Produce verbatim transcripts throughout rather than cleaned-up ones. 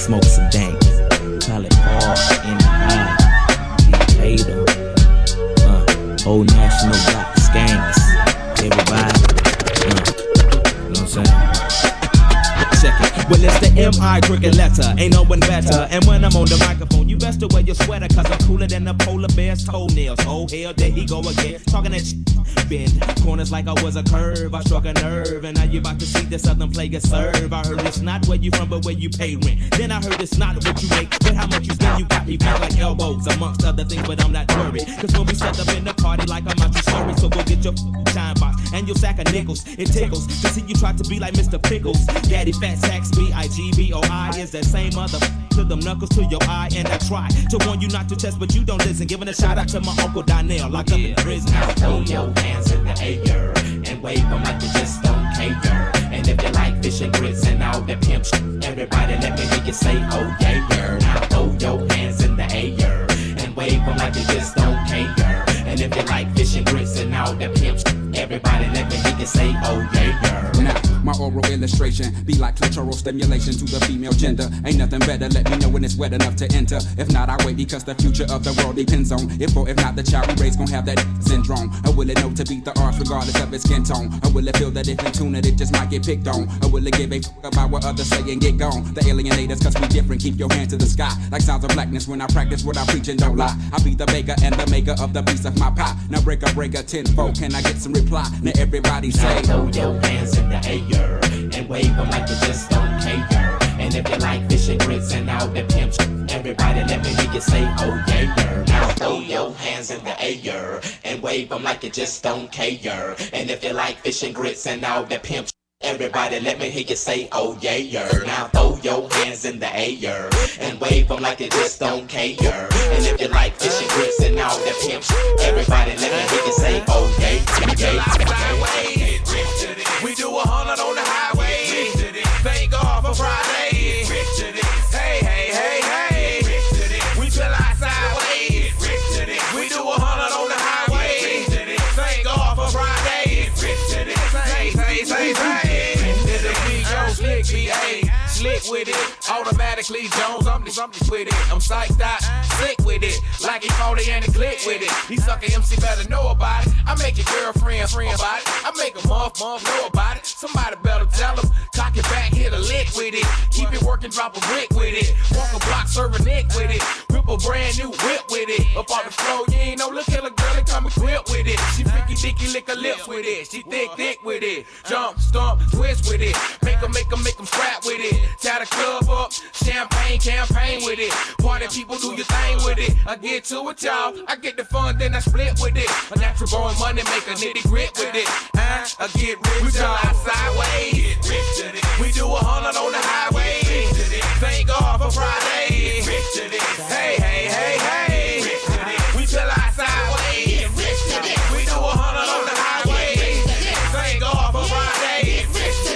smoke some dank. Call it Paul in the eye. He paid them. Uh, Old National got skanks. Everybody. Uh, you know what I'm saying? Check it. Well, it's the M I cricket letter, ain't no one better. And when I'm on the microphone, you best to wear your sweater, cause I'm cooler than a polar bear's toenails. Oh hell, there he go again, talking that shit. Bend corners like I was a curve, I struck a nerve. And now you about to see the southern player serve. I heard it's not where you from, but where you pay rent. Then I heard it's not what you make, but how much you spend. You got me back like elbows, amongst other things, but I'm not worried. Cause when we set up in the party like I'm out your story. So go get your time box and your sack of nickels. It tickles to see you try to be like Mister Pickles. Daddy Fat Sacks, B I G B O I is that same mother to them knuckles to your eye. And I try to warn you not to test, but you don't listen. Giving a shout out to my Uncle Donnell, locked up in prison. Now throw your hands in the air and wave them like you just don't care. And if you like fish and grits and all that pimp shit, everybody let me hear you say, oh yeah, yeah. Now throw your hands in the air and wave them like you just don't care. And if you like fish and grits and all that pimp shit, everybody let me hear you say, oh yeah, yeah. Now, my oral illustration be like clitoral stimulation to the female gender. Ain't nothing better, let me know when it's wet enough to enter. If not, I wait because the future of the world depends on if or if not the child we raise gon' have that syndrome. Or will it know to beat the odds regardless of its skin tone? Or will it feel that if in tune it, it just might get picked on? Or will it give a fuck about what others say and get gone? The alienators, cause we different, keep your hand to the sky. Like sounds of blackness when I practice what I preach and don't lie. I be the baker and the maker of the piece of my pie. Now break a break a tenfold, can I get some reply? Now everybody say, now throw your hands in the air and wave them like you just don't care. And if you like fish and grits and all that pimp shit, everybody let me hear you say, oh yeah, yeah. Now throw your hands in the air and wave them like you just don't care. And if you like fish and grits and all that pimp shit, everybody let me hear you say, oh yeah, yeah. Now throw your hands in the air and wave them like you just don't care. And if you like fish and grits and all that pimp shit, everybody let me hear you say, oh yeah, yeah. We do a hundred on the highway. Thank God for Friday. Hey, hey, hey, hey. We chill outside way. We do a hundred on the highway. Thank God for Friday. Say, say, say, say. It's a B Jones, slick B A. Slick with it, automatically Jones, I'm just, I'm just with it. I'm psyched out, sick with it, like he forty and he click with it. He suckin' M C better know about it. I make your girlfriend friend about it. I make a month, month know about it. Somebody better tell him, cock it back, hit a lick with it. Keep it working, drop a brick with it. Walk a block, serve a nick with it. Rip a brand new whip with it. Up on the floor, you ain't no look at a girl and come equipped with it. She freaky dicky, lick her lips with it. She thick, thick with it. Jump, stomp, twist with it. Make her, make her, make them scrap with it. Tie the club up, champagne campaign with it. Party people do your thing with it. I get to it, y'all. I get the fun, then I split with it. A natural born money make a nitty grit with it. Uh, I get rich, y'all. Sideways. We do a hundred on the highway. Thank God for Friday. Hey, hey, hey, hey. We chill outside way. We do a hundred on the highway. Thank God for Friday.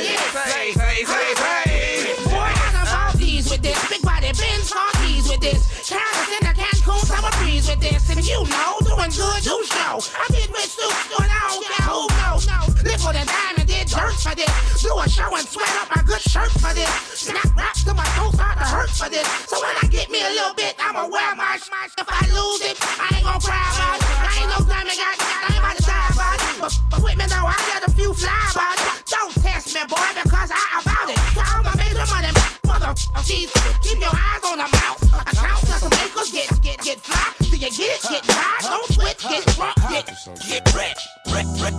Say, say, say, say. Boy, I'm about these with this. Big body Benz car keys with this. Carrots in the Cancun summer breeze with this. And you know, doing good, do show. I get rich too, and I don't care who knows. Nickel and diamond did dirt for this. Do a show and sweat up my good shirt for this. Snap rap till my toes start to hurt for this. So when I get me a little bit, I'ma wear my smash. If I lose it, I ain't gon' cry about it. I ain't no diamond got, I ain't about to die about it. But, but with me though, I got a few fly about it. Don't test me, boy, because I about it. Call my major money, mother, cheese. Keep your eyes on the mouth. Account to some acres, get, get, get fly. Do you get it? Get high, don't switch, get drunk, get, get red, red, red.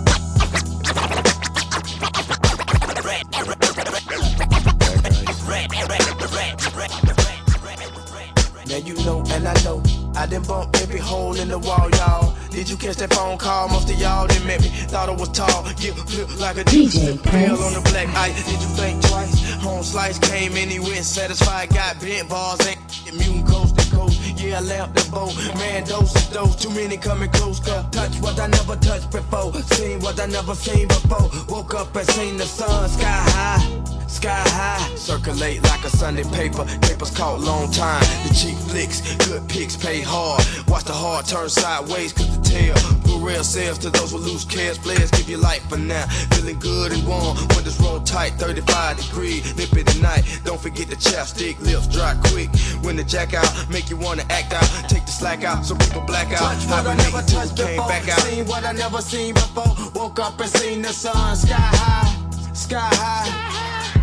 Now you know and I know I done bump every hole in the wall, y'all. Did you catch that phone call? Most of y'all didn't met me. Thought it was tall, yeah, look like a D J Pale on the black ice. Did you think twice? Home slice came in, he went satisfied. Got bent bars, ain't immune coast to coast. Yeah, I left the boat. Man, dose is dose. Too many coming close. Cause touch what I never touched before. Seen what I never seen before. Woke up and seen the sun sky high. sky high. Circulate like a Sunday paper, papers caught long time. The cheap flicks, good pics pay hard. Watch the heart turn sideways, cause the tail put real sales to those who lose cares. Players give you life for now, feeling good and warm. Windows roll tight, thirty-five degrees, nip it tonight. Don't forget the chapstick, lips dry quick. When the jack out, make you wanna act out. Take the slack out, so people black out. Touch what I never touched before, back out. Seen what I never seen before. Woke up and seen the sun, sky high, sky high.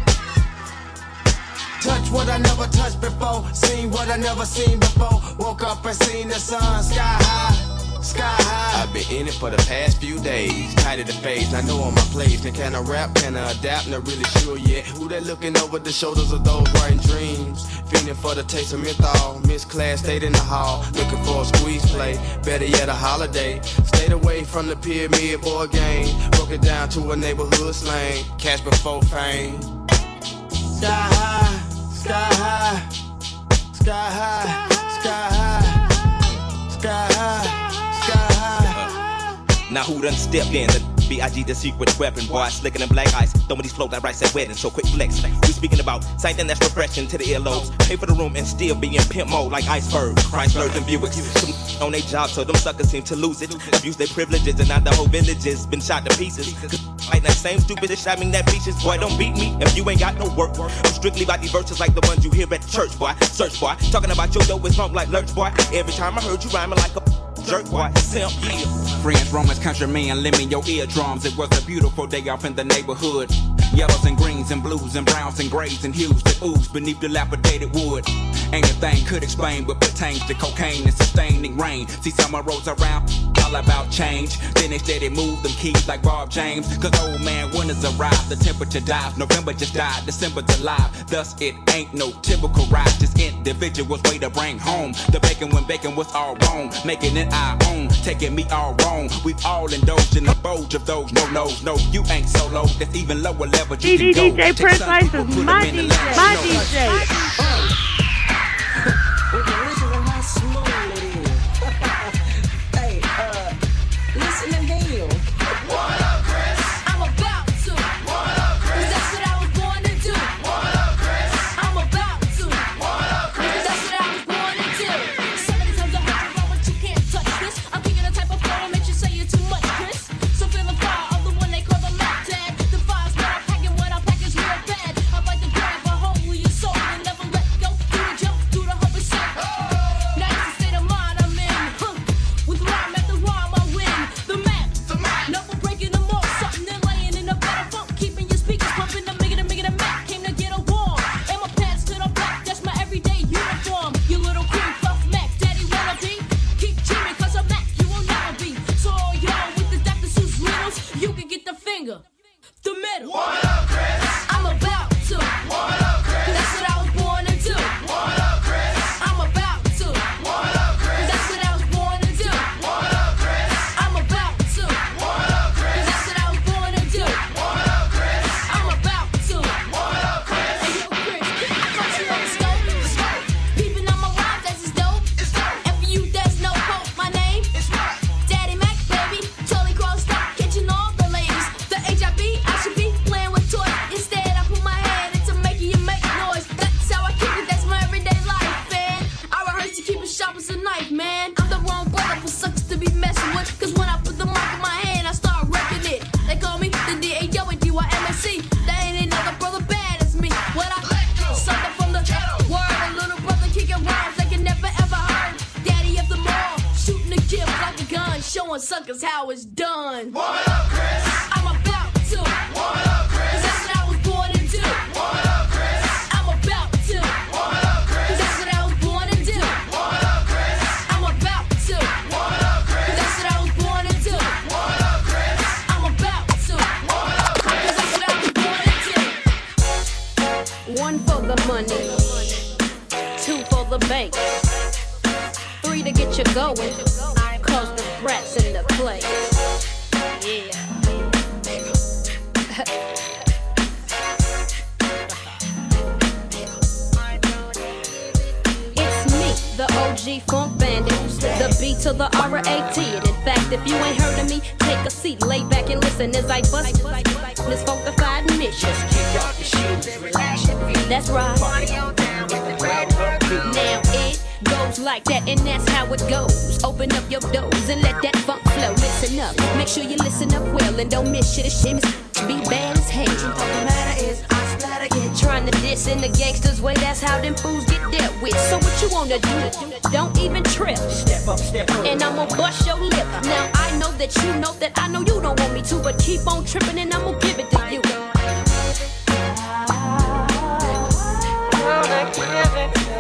Touch what I never touched before, seen what I never seen before. Woke up and seen the sun, sky high, sky high. I've been in it for the past few days, tired of the phase, I know on my place. Then can I rap, can I adapt, not really sure yet. Who that looking over the shoulders of those writing dreams? Feeling for the taste of menthol, missed class, stayed in the hall. Looking for a squeeze play, better yet a holiday. Stayed away from the pyramid board game, broke it down to a neighborhood slang. Cash before fame. Sky high, sky high, sky high, sky high, sky high, sky high. Now who done stepped in? The B I G the secret weapon, boy, slicker than black ice. Throwing these flows like rice at weddings, so quick flex. We speaking about something that's refreshing to the earlobes. Pay for the room and still be in pimp mode like iceberg, Chryslers and Buicks. Some on their job, so them suckers seem to lose it. Abuse their privileges and now the whole village has been shot to pieces. Cause like that same stupid that shot me that beaches, boy, don't beat me if you ain't got no work. I'm strictly about these verses like the ones you hear at the church, boy. Search, boy. Talking about your dough is long like lurch, boy. Every time I heard you rhyming like a jerk, boy. Simp, yeah. Friends, Romans, countrymen, lend me your eardrums. It was a beautiful day off in the neighborhood. Yellows and greens and blues and browns and grays and hues that ooze beneath dilapidated wood. Ain't a thing could explain what pertains to cocaine and sustaining rain. See summer rolls around, all about change. Then they steady move them keys like Bob James. Cause old man winters arrive, the temperature dives. November just died, December's alive. Thus it ain't no typical ride, just individuals way to bring home. The bacon when bacon was all wrong, making it our own, taking me all wrong. We've all indulged in the bulge of those no nos. No, you ain't solo, that's even lower level. You D J D J Prince Life is my D J, my D J. Listen to how smooth it is. Hey, uh, listen to him. What up, Chris? I'm about to. What up, Chris? 'Cause that's what I was born to do. What up, Chris? I'm about to. What up, Chris? 'Cause that's what I was born to do. So many times I heard you wrong, but you can't touch this. I'm thinking the type of flow that makes you say you're too much, Chris. So feel the fire of the one they call the Mac tag. The fire's what I'm packing, what I pack is real bad. I like to grab a hold of your soul and never let go. Do the jump, do the hump and say, now it's the state of mind I'm in. Huh. With rhyme after rhyme I win. The map, The Mac. never breaking them off. Something they're laying in a better funk. Keeping your speakers pumping, the making, the making, the Mac. Came to get a warm. And my pants to the back, that's my everyday uniform. You little creep, puff Mac, daddy wanna be? Keep cheering, cause I'm Mac, you will never be. So all y'all with the Doctor Seuss riddles, you can get the finger, the middle. What up, Chris? I'm about to. What up, Chris? That's what I was born to do. What up, Chris? I'm about to. What up, Chris? That's what I was born to do. What up, Chris? I'm about to. What up, Chris? That's what I was born to do. What up, Chris? I'm about to. What up, Chris? Hey, yo, Chris, I caught you on the scope. Peeping on my rhymes, that's his dope. It's dope. And for you, there's no hope. My name, It's what? Daddy Mac, baby. Totally crossed up, catching all the ladies. The H I B, I should be playing with toys. Instead, I put my hand into making you make noise. That's how I keep it, that's my everyday life, man. I rehearse to keep it sharp as a knife, man. I'm the wrong brother for suckers to be messing with. Cause when I put the mic in my hand, I start wrecking it. They call me the D A O and D Y M S C. There ain't another brother bad as me. What I something from the word, a little brother kicking rhymes like you never ever heard. Daddy of them all, shooting a gift like a gun, showing suckers how it's done. What up, Chris? I'm about to. What up, Chris? 'Cause that's what I was born to do. What up, Chris? I'm about to. What up, 'Cause Chris? that's what I was born to do. What up, Chris? I'm about to. What up, 'Cause Chris? that's what I was born to do. What up, Chris? I'm about to. What up, 'Cause Chris? that's what I was born to do. One for the money, two for the bank, three to get you going, cause the rats in the place. Yeah. It's me, the O G Funk Bandit. The B to the R A T. And in fact, if you ain't heard of me, take a seat, lay back and listen as I bust this funkified mission. Just kick off your shoes, relax your feet. That's right. Party on down with the red beat. Now it goes like that, and that's how it goes. Open up your doors and let that funk flow. Listen up, make sure you listen up well and don't miss shit. This shit is be bad as hell. All the matter is I splatter Yeah, trying to diss in the gangsters' way, that's how them fools get dealt with. So what you wanna do? Don't even trip. Step up, step up. And I'ma bust your lip. Now I know that you know that I know you don't want me to, but keep on tripping and I'ma give it to you. Gonna give it to you.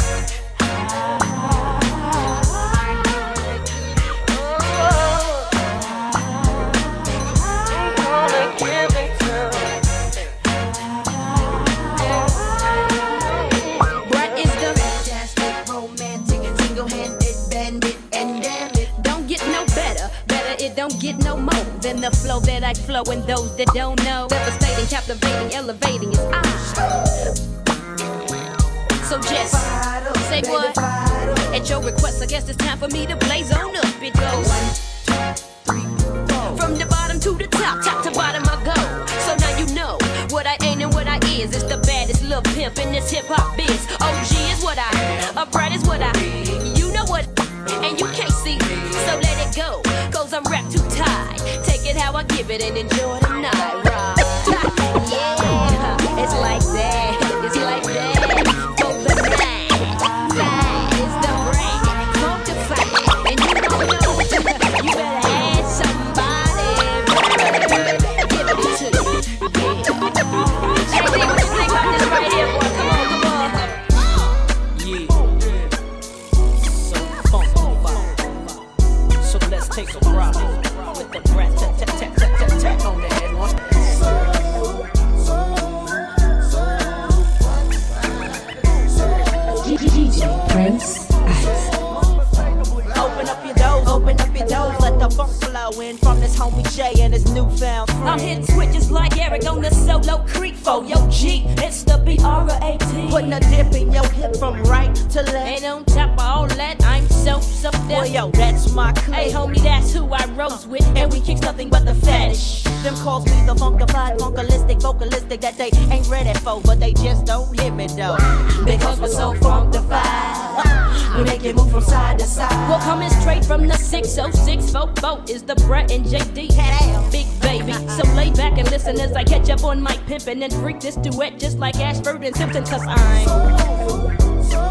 Don't get no more than the flow that I flow, and those that don't know, devastating, captivating, elevating is I. So just say what? At your request, I guess it's time for me to blaze on up. It goes one, two, three, four. From the bottom to the top, top to bottom I go. So now you know what I ain't and what I is. It's the baddest little pimp in this hip hop biz. O G is what I, upright is what I. You know what? And you can't see, so let it go, cause I'm wrapped too tight. Take it how I give it and enjoy the night ride. Yeah, it's like that, it's like that. For the night, that is the brain. Smoke the fight, and you don't know, you better ask somebody. Give it to you. J D, what you think about this right here, boy? Come on, come on. Let's take a ride with the breath, tap, tap, tap, tap, tap, tap on the head one. D J Prince Ice. Open up your doors, open up your doors, let the funk flow in from this homie Jay and his newfound friend. I'm hitting switches like Eric on the solo creek for yo G. It's the B R A T. Putting a dip in your hip from right to left. And on top of all that, I'm so, so deaf. Well, yo, that's my clique. Hey, homie, that's who I rose with. And we kicks nothing but the fetish. Them calls me the funkified, funkalistic, vocalistic that they ain't ready for, but they just don't hear me though. Because we're so funkified. We make it move from side to side. We're coming straight from the six oh six four boat is the Brett and J D. Big baby. So lay back and listen as I catch up on Mike Pimpin' and freak this duet just like Ashford and Simpson, cause I'm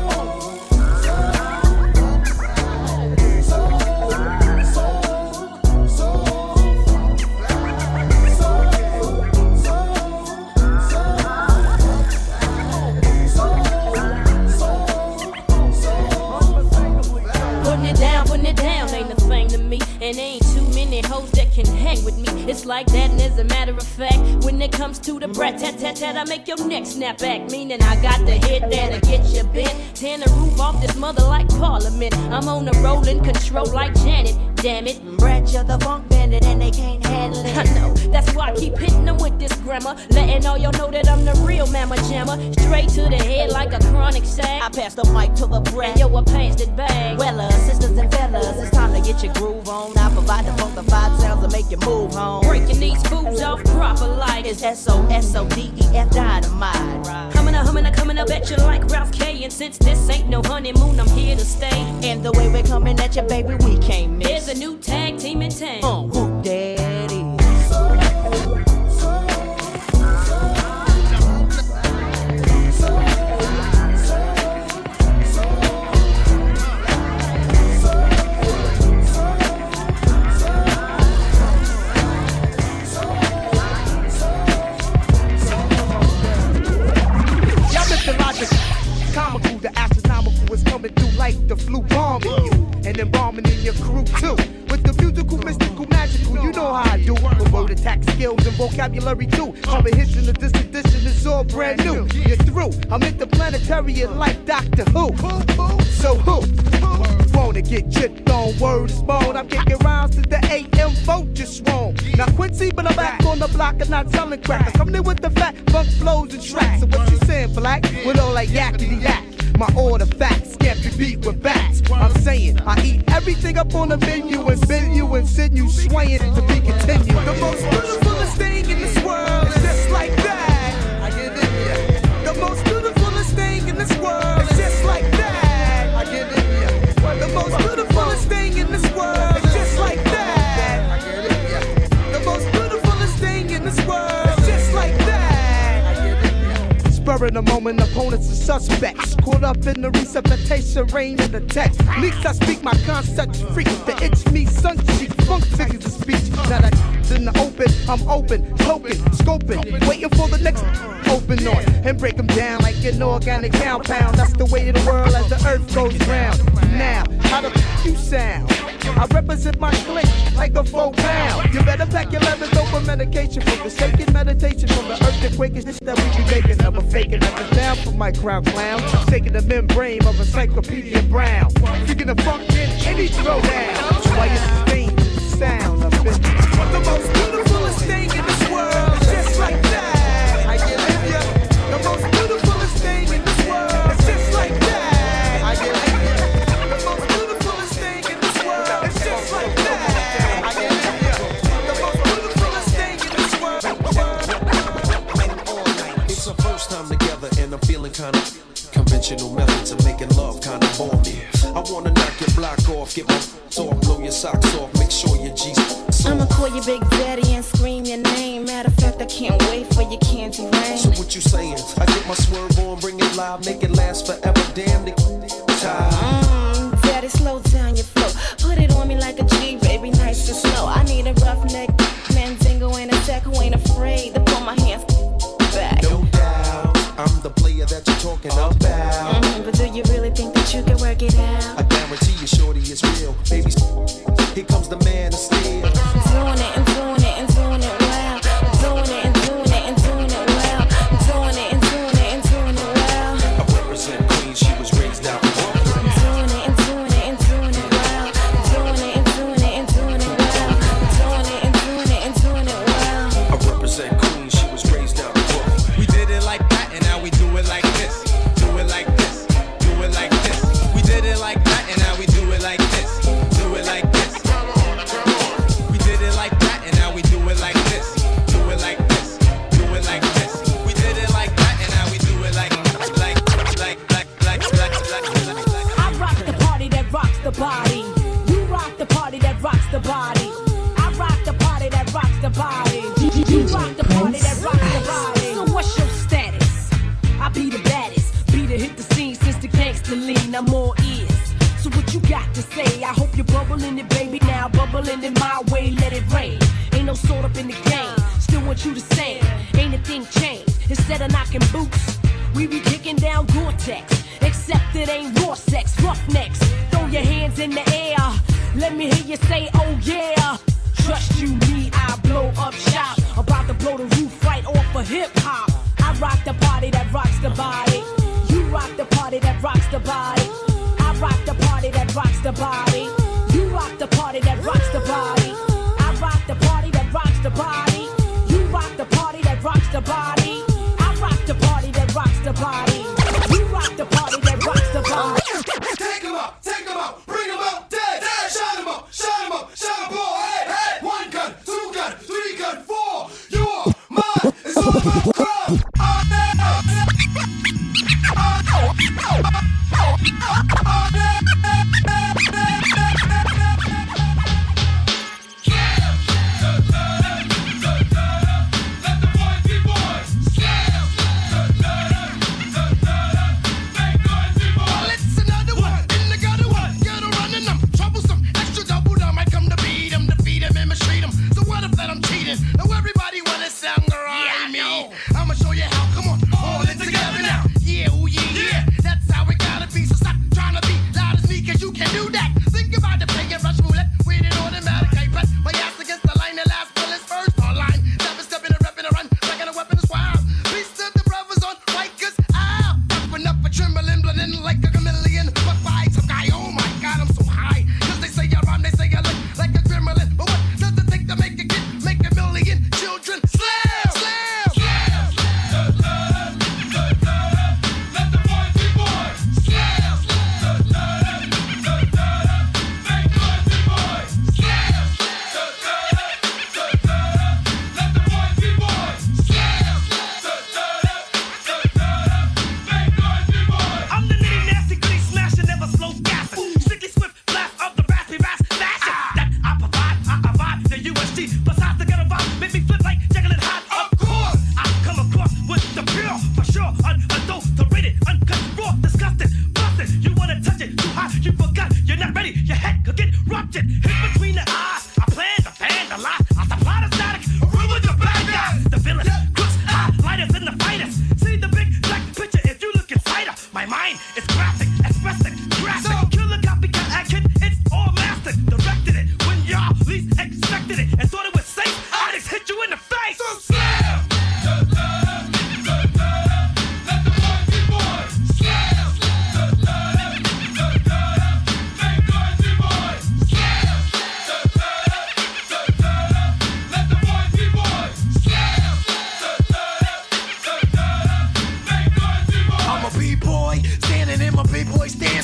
and ain't too many hoes that can hang with me. It's like that, and as a matter of fact, when it comes to the brat tat tat tat, I make your neck snap back. Meaning I got the hit that'll get you bent. Tearing the roof off this mother like Parliament. I'm on the rolling control like Janet. Damn it, Brett, you're the funk bandit, and they can't handle it. I know, that's why I keep hitting them with this grammar, letting all y'all know that I'm the real mamma jammer. Straight to the head like a chronic sack. I pass the mic to the Brett. And yo, I passed it back. Well, uh, sisters and fellas, it's time to get your groove on. I provide the funkified sounds to make you move home. Breaking these fools off proper like it's S O S O D E F dynamite. Humming a humming a coming up at you like Ralph K. And since this ain't no honeymoon, I'm here to stay. And the way we're coming at you, baby, we can't miss. There's a new tag team in town. Uh, who that is? Comical, the astronomical is coming through like the flu bombing you, and embalming in your crew too. With the musical, mystical, magical, you know how I do. With word attack skills and vocabulary too. Coming hits in the distant edition is all brand new. You're through. I'm interplanetary like Doctor Who. So who wanna get chipped on word is bone? I'm kicking rounds to the A M vote just wrong. Now Quincy, but I'm back on the block and not selling crack. I'm coming in with the fat funk flows and tracks. So what you saying, black? With all that yakety yak. My order facts, scamp your beat with bats. I'm saying I eat everything up on the menu and bend you and send you swaying to be continued. The most beautifulest thing in this world is just like that. I give it, yeah. The most beautifulest thing in this world is just like that. I give it, yeah. The most beautifulest thing in this world is just like that. I give it, yeah. The most beautifulest thing in this world is just like that. I give it, yeah. Spur in the moment, opponents are suspects. Caught up in the resuscitation rain of the text. At least I speak my concepts free. The itch me, sun cheek, funk figures of speech. Now that in the open, I'm open, hoping, scoping, waiting for the next open on and break them down like an organic compound. That's the way of the world as the earth goes round. Now, how the f you sound? I represent my clique like a four pound. You better pack your leathers over medication for the sacred meditation from the earthquake is this that we be making. Never faking, never down for my crown clown. Shaking the membrane of Encyclopedia Brown. Freaking the funk in any throwdown. Why you sustain the sound of it? But the most beautifulest thing in this world is just like that. I give it ya. The most beautifulest thing in this world is just like that. I give it ya. The most beautifulest thing in this world is just like that. I give it ya. The most beautifulest thing in this world. It's our first time together and I'm feeling kinda conventional methods of making love kinda bore me. I wanna knock your block off, get my off, blow your socks off, make sure your G's I'ma call you Big Daddy and scream your name. Matter of fact, I can't wait for your candy rain. So what you saying? I get my swerve on, bring it live, make it last forever. Damn the time. Mmm, Daddy, slow down your flow. Put it on me like a G, baby, nice and slow. I need a roughneck, Mandingo ain't a tech who ain't afraid to pull my hands back. No doubt, I'm the player that you're talking about. Mm-hmm, but do you really think that you can work it out? I guarantee you, shorty, it's real. Baby, here comes the man of steel. Doing it and doing it and doing it well. Doing it and doing it and doing it well. Doing it and doing it and doing it well. I represent Queens, she was raised out in Brooklyn. Doing it and doing it and doing it well. Doing it and doing it and doing it well. Doing it and doing it and doing it well. I represent Queens, she was raised out in Brooklyn. We did it like that and now we do it like this. Do it like this. Do it like this. We did it like that and now we do it like this. Do it like this. We did it like that and now we do it like this. Do it like this. Do it like this. We did it like that and now we do it like like like like like like like like. I rock the party that rocks the body. You rock the party that rocks the body. I rock the party that rocks the body. You rock the party that rocks the body. So what's your status? I be the baddest. Be the hit the scene since the gangster lean. I'm all ears. So what you got to say? I hope you're bubbling it, baby. Now bubbling it my way, let it rain. Ain't no sort up in the game. Still want you the same. Ain't a thing changed. Instead of knocking boots, we be kicking down Gore-Tex. Except it ain't raw sex, roughnecks. Throw your hands in the air. Let me hear you say, oh yeah. Trust you, me, I blow up shop. About to blow the roof right off of hip hop. I rock the party that rocks the body. You rock the party that rocks the body. I rock the party that rocks the body. You rock the party that rocks the body. I rock the party that rocks the body. You rock the party that rocks the body. I rock the party that rocks the body. You rock the party that rocks the body. Take 'em out, take 'em out, bring 'em out dead. Shot 'em up, shot 'em up, shot 'em all. Hey, hey. One gun, two gun, three gun, four. You're mine. It's all about crowd. Oh, yeah. Oh, yeah.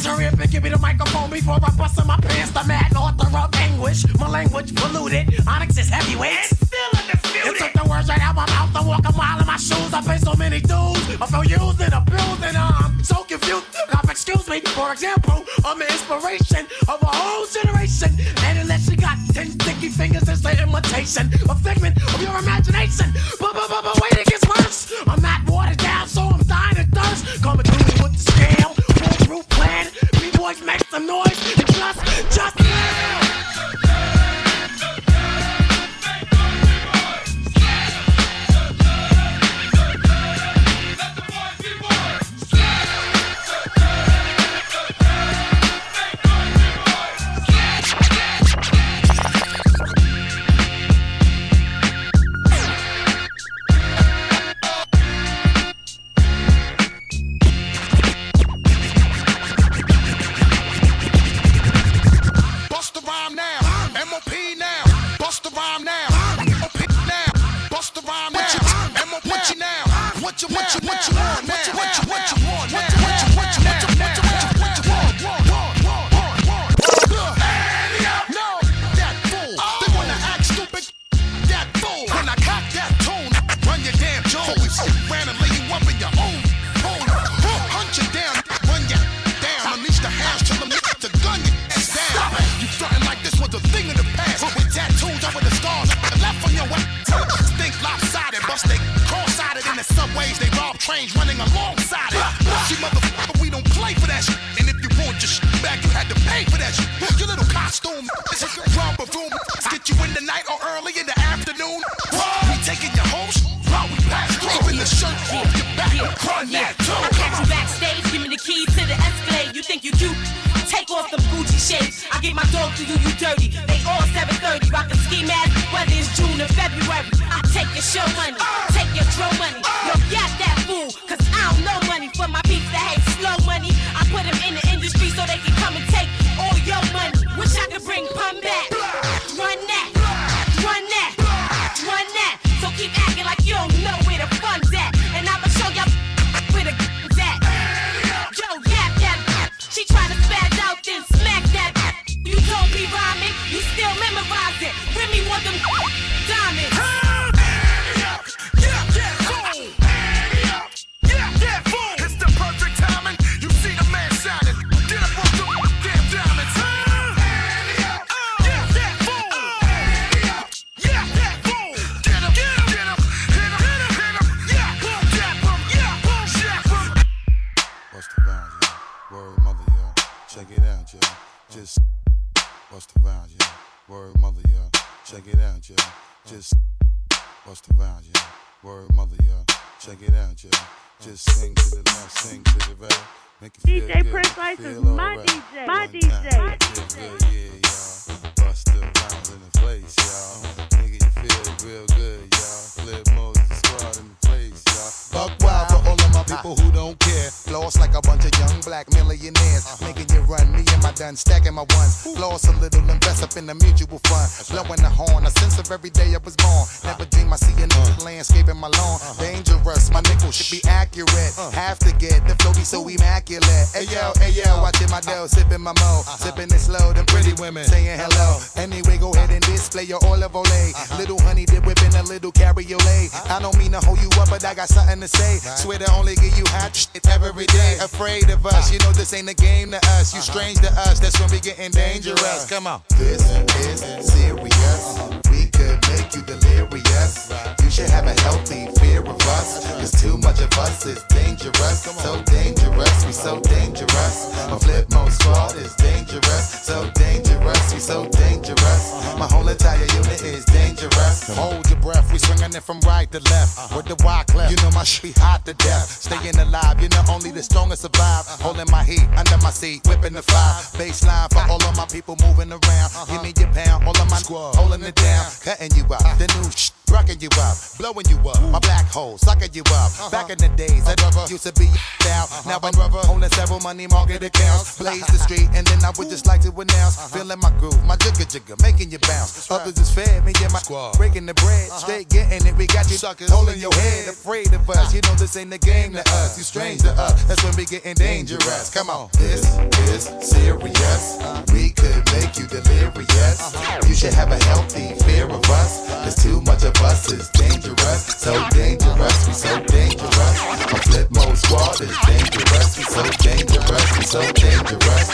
Raise your hip and give me the microphone before I bust in my pants. The mad author of anguish, my language polluted. Onyx is heavyweight. And still undisputed. It took the words right out my mouth to walk a mile in my shoes. I pay so many dues. I feel used and abused and I'm so confused. Now, excuse me, for example, I'm the inspiration of a whole generation. And unless you got ten sticky fingers, it's the imitation, a figment of your imagination. But, but, but, but wait, it gets worse. I'm not watered down, so I'm dying of thirst. Coming through me with the scale, foolproof plan. B-boys make some noise and just, just now. Stacking my ones, lost a little, invest up in the mutual fund. Blowing the horn, a sense of every day I was born. Never dream I see a nigga landscape in my lawn. Dangerous, my nickel should be accurate. Have to get the flow be so immaculate. Hey yo, hey yo, watching my dough, sipping my mo, sipping it slow. Them pretty women saying hello. Anyway, go ahead and display your olive oil. Little honey dip whipping a little cabriolet. I don't mean to hold you up, but I got something to say. Swear to only give you hot shit every day. Afraid of us, you know this ain't a game to us. You strange to us. That's when we getting dangerous. Come on. This is serious. We could make you delirious. You should have a healthy fear of us. Cause too much of us is dangerous. So dangerous, we so dangerous. My flip mode squad is dangerous. So dangerous, we so dangerous. My whole entire unit is dangerous. Hold your breath, we swinging it from right to left. With the wide left, you know my shit hot to death. Staying alive, you know only the strongest survive. Holding my heat under my seat, whipping the fire. Baseline for all of my people moving around. Give me your pound, all of my squad holding it down. Cutting you out, the new shit rocking you up, blowing you up. My black hole, sucking you up. Back in the days, I never used to be down. Now I'm owning several money market accounts. Blaze the street, and then I would just like to announce. Feeling my groove, my jigger jigger, making you bounce. Others is fed, me and my squad breaking the bread. Straight getting it, we got you suckers holding your head. Afraid of us, you know this ain't the game to us. You strange to us, that's when we getting dangerous. Come on, this is serious. We could make you delirious. You should have a healthy fear of us. Cause too much of us is dangerous. So dangerous, we so dangerous. A flip mode squad is dangerous. We so dangerous, we so dangerous.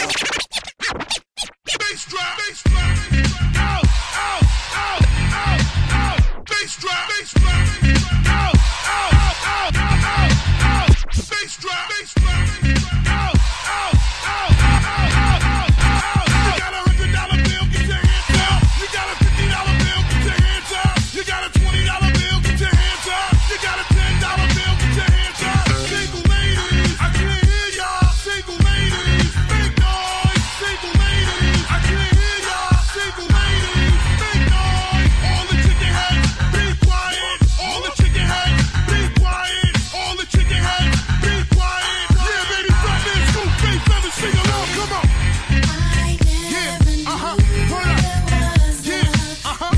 Bass drop, bass drop, out, out, out, out, out. Bass drop, bass drop, out, out, out, out, out. Bass drop, bass drop, out, out, out, out, out, out. You got a hundred dollar bill, get your hands up. You got a fifty dollar bill, get your hands up. You got a twenty dollar bill, get your hands up. You got a ten dollar bill, get your hands up. Single ladies, I can't hear y'all. Single ladies, big noise. Single ladies, I can't hear y'all. Single ladies, big noise. All the chicken heads, be quiet. All the chicken heads, be quiet. All the chicken heads, be quiet. Yeah, baby, fat man, scoop, face seven, sing along, come on. Yeah, uh-huh, turn up. Yeah, uh-huh.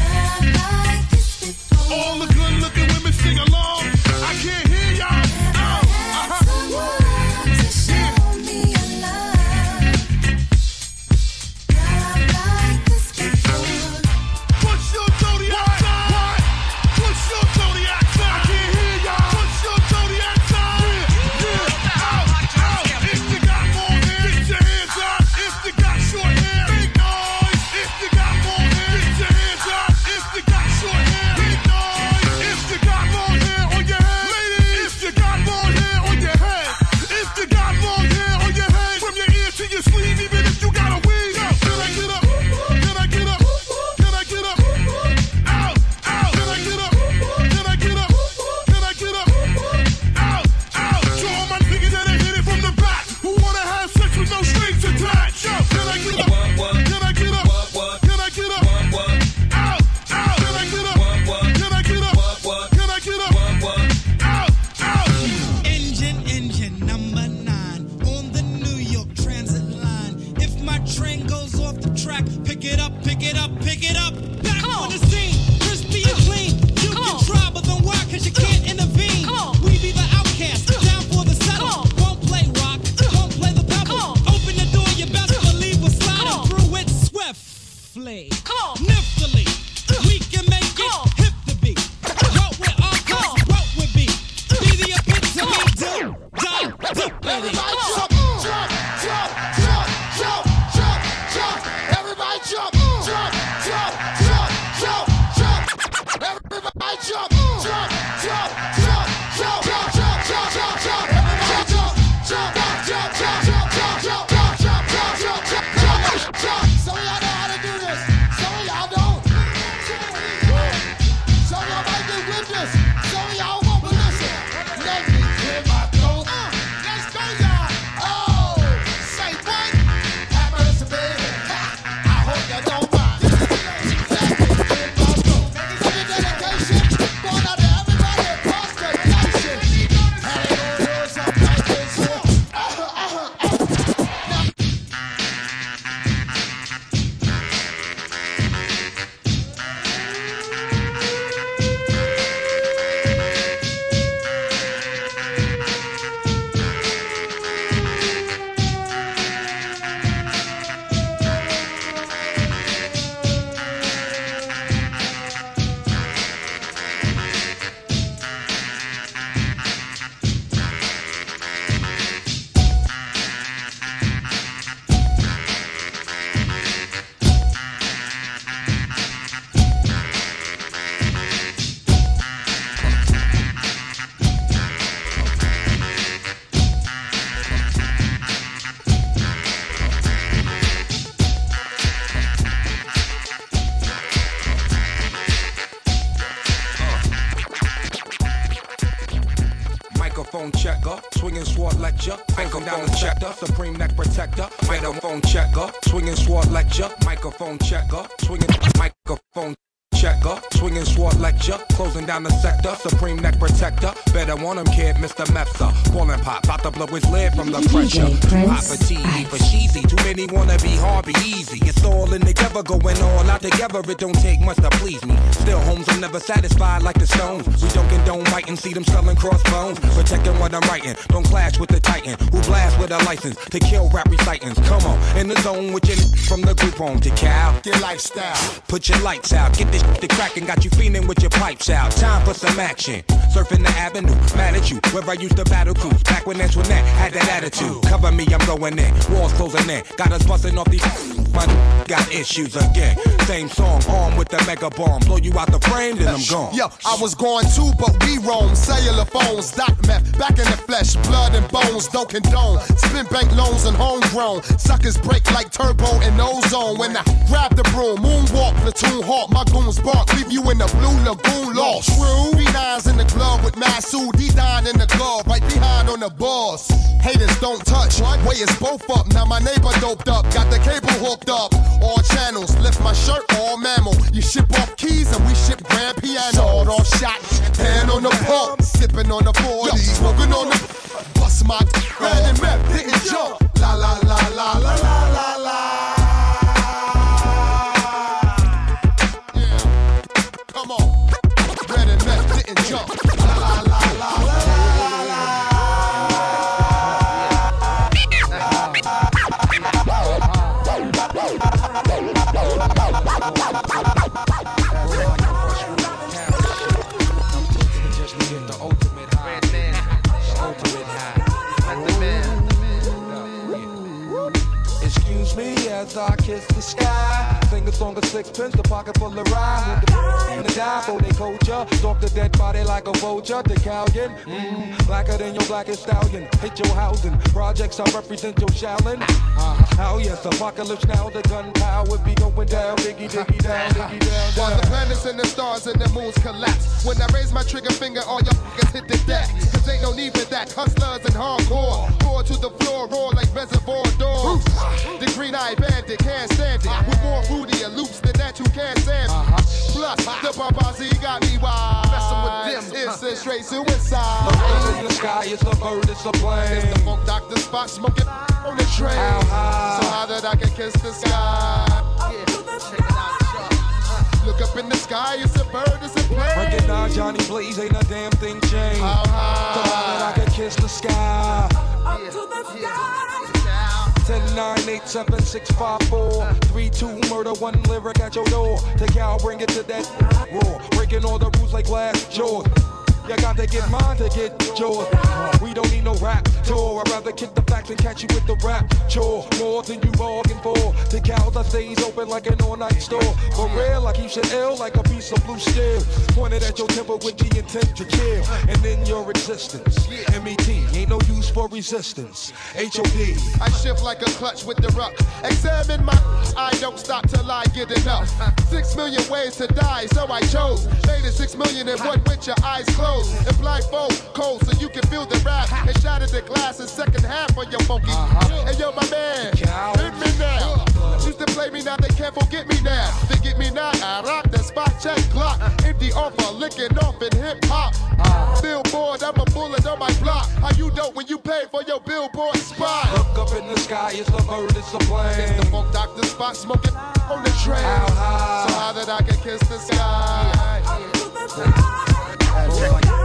All the good looking women sing along. I can't hear y'all. Oh, uh-huh. Push your zodiac side. Push your zodiac side. I can't hear y'all. Push your zodiac side. Yeah, out, out. If you got more hair, get your hands up. If you got short hair, big noise. If you got more hair, get your hands up. If you got short hair, big noise. If you got more hair on your head, ladies. If you got more hair on your head. If you got more hair on your head, from your ear to your sleeve, even if you got a wig. Can I get up? Can I get up? Can I get up? Out, out. Can I get up? Can I get up? Can I get up? Out, out. To all my niggas that hit it from the back, who wanna have sex with no strings attached. Yo, can I get up? Can I get up? Can I get up? Out, out. Can I get up? Can I get up? Can I get up? Out, out. Engine, engine number nine on the New York Transit line. If my train goes off the track, pick it up, pick it up, pick it up. Back on the scene, crispy and clean. You can try, but then why? Cause you can't intervene. We be the outcast, down for the settle. Won't play rock, won't play the pebble. Open the door, you best believe we're sliding through it swiftly. Niftily, we can make it hip to be. Roll with our cause, roll with me. Be the epitome, do, die, dippity. Jump, jump, jump, jump, jump, jump, jump. Everybody jump, jump, jump, jump, jump, jump. Everybody jump, jump, jump, jump, jump, jump, jump, jump, jump, jump. Everybody jump, jump, jump, jump, jump, jump, jump, jump, jump, jump, jump, jump, jump. Some of y'all know how to do this. Some of y'all don't. Some of y'all might get with this. Some of y'all won't, but listen. Let me clear my throat. Let's go, y'all. Oh, say what? Have mercy, baby. I hope you don't mind. Let me clear my throat. For the dedication, going out to everybody across the nation. And it goes up like this here. Uh-huh, uh-huh, uh-huh. Microphone checker, swinging sword lecture, banking down the checker, supreme neck protector. Microphone checker, swinging sword lecture, microphone checker, swinging microphone checker, swinging sword lecture, closing down the sector, supreme neck protector. Better want him, kid, Mister Mepsa. Callin' Pop, about to blow his lid from the pressure. Pop for T V for cheesy, too many wanna be hard, be easy. It's all in together, going all out together. It don't take much to please me. Still, homes, I'm never satisfied like the Stones. We don't condone fighting, see them selling crossbones. Protecting what I'm writing, don't clash with the Titan who blast with a license to kill rap recitants. Come on, in the zone with your from the group home to Cal. Your lifestyle. Put your lights out, get this shit to crackin', got you feeling with your pipes out. Time for some action. Surfing the avenue, mad at you, where I used to battle cruise. Back when Antoinette had that attitude. Cover me, I'm going in. Walls closing in. Got us busting off these. My got issues again. Same song, armed with the mega bomb. Blow you out the frame, then I'm gone. Yo, I was going too, but we roam. Cellular phones, doc meth, back in the flesh, blood and bones, don't condone. Spin bank loans and homegrown. Suckers break like turbo and ozone. When I grab the broom, moonwalk, platoon hawk, my goons bark, leave you in the blue lagoon lost. True. B nines in the glove with Masood, D nine in the glove, right behind on the boss. Haters don't touch, way is both up. Now my neighbor doped up, got the cable hooked up. All channels, lift my shirt, all mammal. You ship off keys and we ship grand piano. Sawed off shot, hand on the pump, sipping on the forty, smoking on the. Bust my red and meth, didn't jump. La la la la la la la la. Yeah, come on. Red and meth, didn't jump. La la la la la la la. Excuse me as I kiss the sky. Sing a song of sixpence, the pocket full of rye. With the in the die for they culture. Stalk the dead body like a vulture. The Callion, mm, blacker than your blackest stallion. Hit your housing. Projects I represent your Shaolin. Uh, hell yes, apocalypse now. The gunpowder be going down. Diggy, diggy down, diggy down, down. While the planets and the stars and the moons collapse. When I raise my trigger finger, all your f***ers hit the deck. Cause ain't no need for that. Hustlers and hardcore. Roar to the floor, roar like reservoir dogs. The green-eyed bandit can't stand it. With more booty and loops than that you can't stand it. Plus, the Babazi got me wild. Messing with them, it's a straight suicide. The bird in the sky, it's a bird, it's a plane. It's the funk doctor spot, smoking on the train. How high? So high that I can kiss the sky. Yeah, check it out. Look up in the sky, it's a bird, it's a plane. Recognize Johnny Blaze, ain't a damn thing changed. How high? So high that I can kiss the sky. Up to the sky. ten nine eight seven six five four three two murder, one lyric at your door. Take out, bring it to that roar. Breaking all the rules like glass jaws. You got to get mine to get yours. We don't need no rap tour. I'd rather kick the facts and catch you with the rap chore. More than you bargained for. The cows I stays open like an all-night store. For real, I keep shit ill like a piece of blue steel. Pointed at your temple with the intent to kill. And in your existence, M E T ain't no use for resistance. H O D. I shift like a clutch with the ruck. Examine my I don't stop till I get enough. Six million ways to die, so I chose. Made it six million in one with your eyes closed. And blindfold cold so you can feel the rap. And shattered the glass in second half of your funky. Uh-huh. And yo, my man, hit me now. Used to play me, now they can't forget me now. They get me now, I rock the spot check clock. Empty offer, licking off in hip hop. Uh, Billboard, I'm a bullet on my block. How you dope when you pay for your billboard spot? Look up in the sky, it's a bird, it's a plane. It's the funk doctor spot, smoking on the train. How high? So high that I can kiss the sky. Yeah.